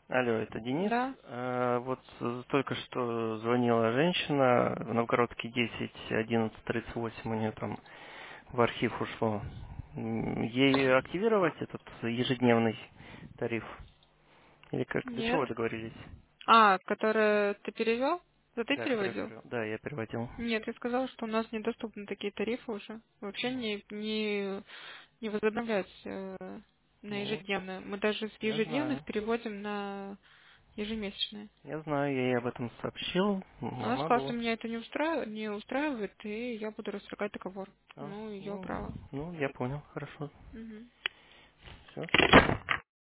Алло, это Денис. Да, Вот только что звонила женщина в Новгородке 10, 11:38 у нее там в архив ушло. Ей активировать этот ежедневный тариф? Или как? До чего нет. вы договорились? А, которое ты перевел? Это ты Да, который переводил? перевел. Да, я переводил. Нет, я сказала, что у нас недоступны такие тарифы уже. Вообще не возобновлять на Ну, вот, ежедневно. Мы даже с я ежедневных знаю. переводим на ежемесячные. Я знаю, я ей об этом сообщил. Она Она сказала, что была. меня это не устраивает, и я буду расторгать договор. А, Ну, ее ну, право. ну, я понял, хорошо. Мгм. Все.